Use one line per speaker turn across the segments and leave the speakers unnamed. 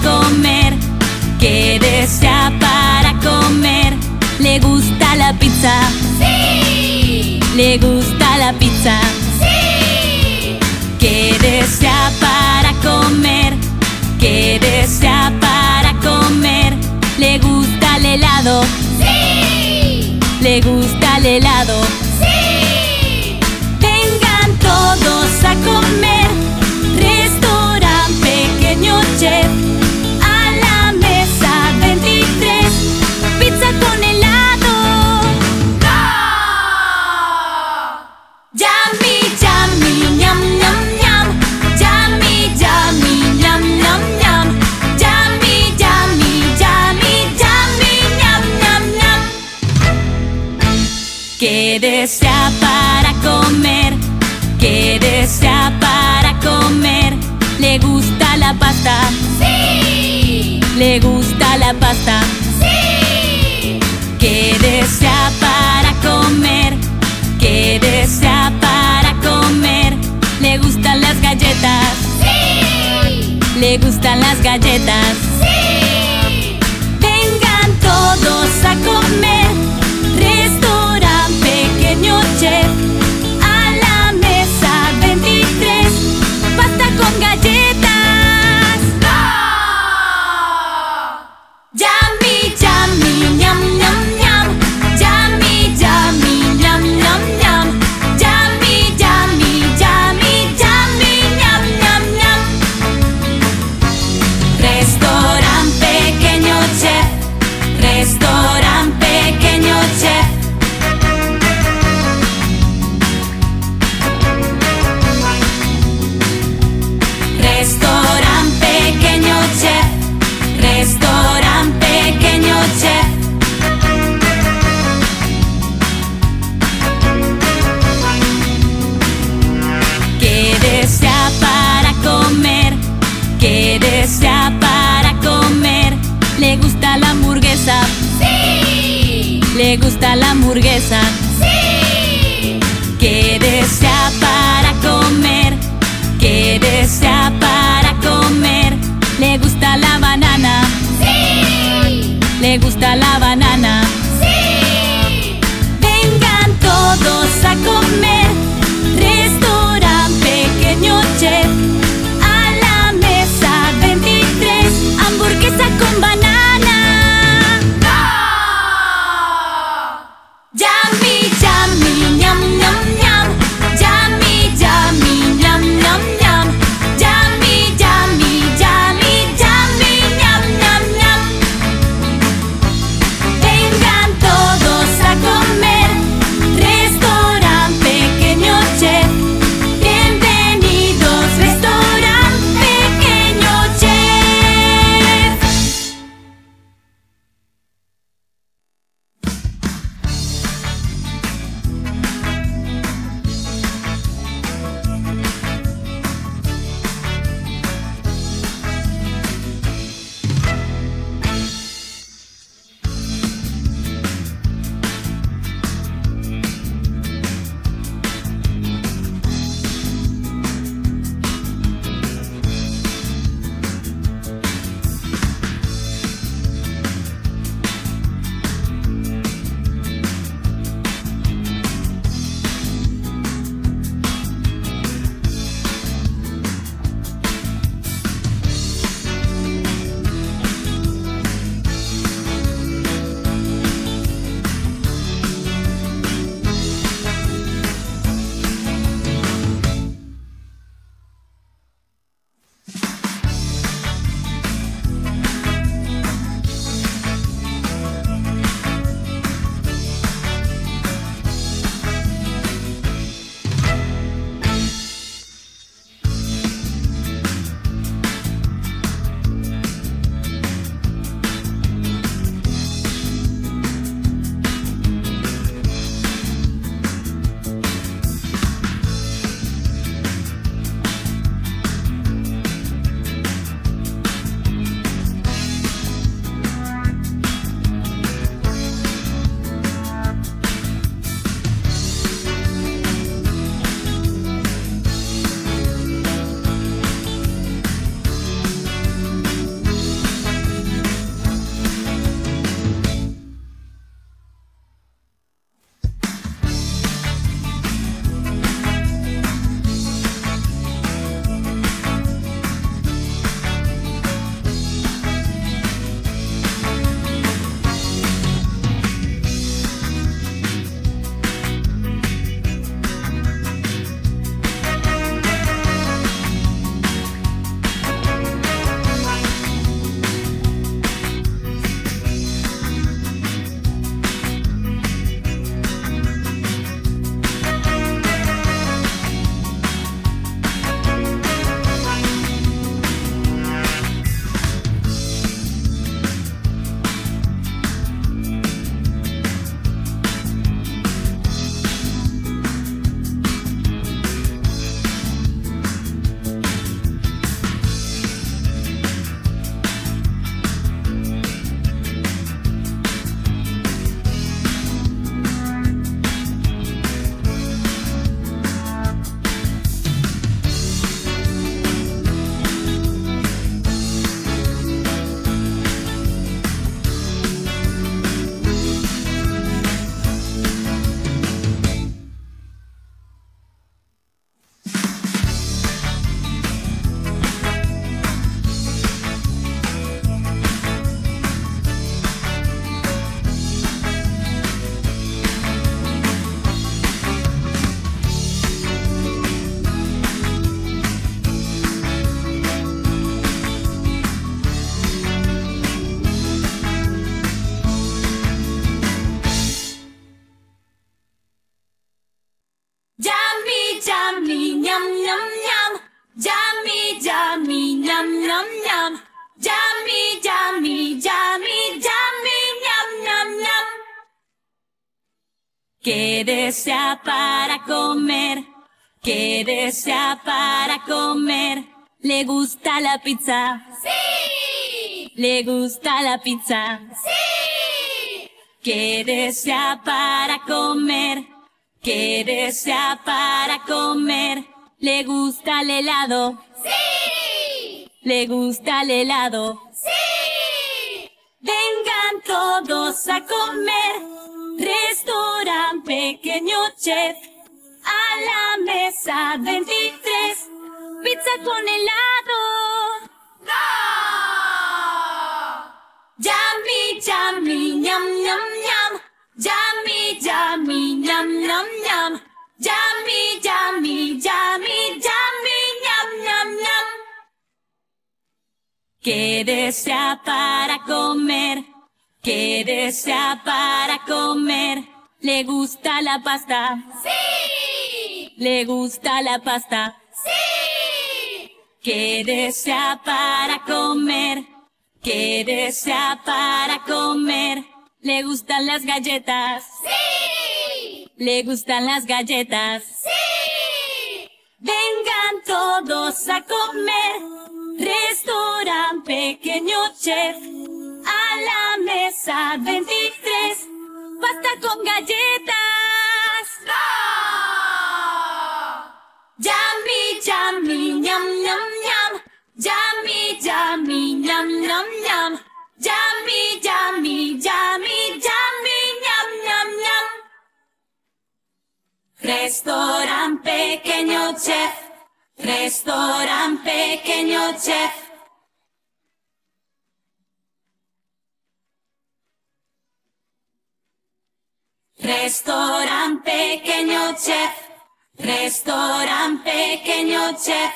comer? ¿Qué desea para comer? ¿Le gusta la pizza?
¡Sí!
¿Le gusta la pizza?
¡Sí!
¿Qué desea para comer? ¿Qué desea para comer? ¿Le gusta el helado?
¡Sí!
¿Le gusta el helado?
¡Sí!
Vengan todos a comer. Restaurante Pequeño Chef. A la mesa 23. Pizza con helado.
¡No!
Yummy, yummy, ñam, ñam, ñam. Yummy, yummy, ñam, ñam, ñam. Yummy, yummy, yummy, yummy, ñam, ñam, ñam. ¿Qué desea para comer? ¿Qué desea para comer? ¿Le gusta la pasta?
¡Sí!
¿Le gusta la pasta?
¡Sí!
¿Qué desea para comer? ¿Qué desea para comer? ¿Le gustan las galletas?
¡Sí!
¿Le gustan las galletas?
¡Sí!
Vengan todos a comer. Restaurante Pequeño Chef. A la mesa 23. Pasta con galletas.
¡No!
Yummy, yummy, ñam, ñam, ñam. Yummy, yummy, ñam, ñam, ñam. Yummy, yummy, yummy, yummy, ñam, ñam, ñam. Restaurante Pequeño Chef. Restaurante Pequeño Chef. Restaurante Pequeño Chef. Restaurante Pequeño Chef. ¿Qué desea para comer? ¿Qué desea para comer? ¿Le gusta la hamburguesa?
¡Sí!
¿Le gusta la hamburguesa?
¡Sí!
¿Qué desea para comer? ¿Qué desea para comer? ¿Le gusta la banana?
¡Sí!
¿Le gusta la banana?
¡Sí!
Vengan todos a comer. Restaurante Pequeño Chef. A la mesa 23. Hamburguesa con banana.
¡No!
Yummy, yummy, ñam, ñam, ñam. Yummy, yummy, ñam, ñam, ñam. Yummy, yummy, yummy, yummy, ñam, ñam, ñam. Vengan todos a comer. Restaurante Yummy, yummy, yummy, yummy, ñam, ñam, ñam. ¿Qué desea para comer? ¿Qué desea para comer? ¿Le gusta la pizza?
Sí.
¿Le gusta la pizza?
Sí.
¿Qué desea para comer? ¿Qué desea para comer? ¿Le gusta el helado?
Sí.
¿Le gusta el helado?
Sí.
Vengan todos a comer. Restaurante Pequeño Chef. A la mesa 23. Pizza con helado.
¡No!
Yummy, yummy, ñam, ñam, ñam. Yummy, yummy, ñam, ñam, ñam. Yummy, yummy, yummy, yummy, ñam, ñam, ñam. ¿Qué desea para comer? ¿Qué desea para comer? ¿Le gusta la pasta?
Sí.
¿Le gusta la pasta?
Sí.
¿Qué desea para comer? ¿Qué desea para comer? ¿Le gustan las galletas?
Sí.
¿Le gustan las galletas?
Sí.
Vengan todos a comer. Restaurante Pequeño Chef. A la mesa 23. Pasta con galletas.
¡No!
Yummy, yummy, ñam, ñam, ñam. Yummy, yummy, ñam, ñam, ñam. Yummy, yummy, yummy, yummy, ñam, ñam, ñam. Restaurante Pequeño Chef. Restaurante Pequeño Chef. Restaurante Pequeño Chef. Restaurante Pequeño Chef.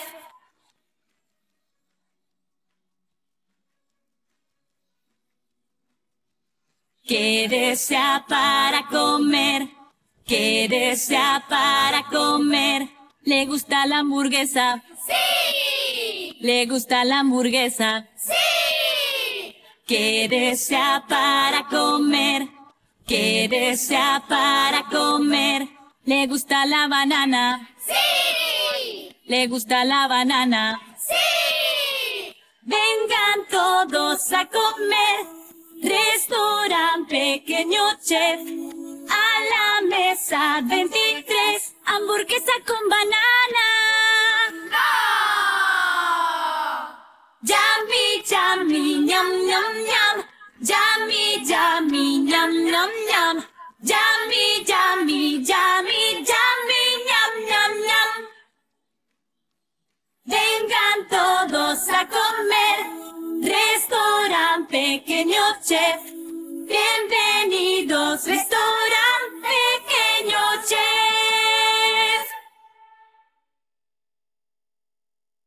¿Qué desea para comer? ¿Qué desea para comer? ¿Le gusta la hamburguesa?
Sí.
¿Le gusta la hamburguesa?
Sí.
¿Qué desea para comer? ¿Qué desea para comer? ¿Le gusta la banana?
Sí.
¿Le gusta la banana?
Sí.
Vengan todos a comer. Restaurante Pequeño Chef. A la mesa 23. Hamburguesa con banana.
¡No!
Yummy, yummy, ñam, ñam, ñam. Yummy, yummy, ñam, ñam, ñam. Yummy, yummy, yummy, yummy, ñam, ñam, ñam. Vengan todos a comer. Restaurante Pequeño Chef. Bienvenidos.